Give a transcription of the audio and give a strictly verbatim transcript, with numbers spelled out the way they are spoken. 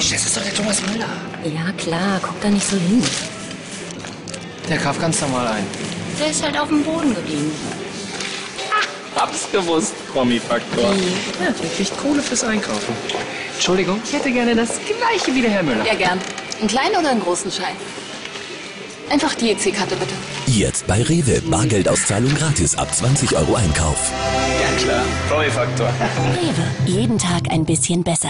Mensch, das ist doch der Thomas Müller. Ja, klar, guck da nicht so hin. Der kauft ganz normal ein. Der ist halt auf dem Boden geblieben. Hab's gewusst, Promi-Faktor. Ja, der kriegt Kohle fürs Einkaufen. Entschuldigung, ich hätte gerne das Gleiche wie der Herr Müller. Ja, gern. Einen kleinen oder einen großen Schein? Einfach die E C-Karte, bitte. Jetzt bei Rewe. Bargeldauszahlung gratis ab zwanzig Euro Einkauf. Ja klar, Promi-Faktor. Rewe. Jeden Tag ein bisschen besser.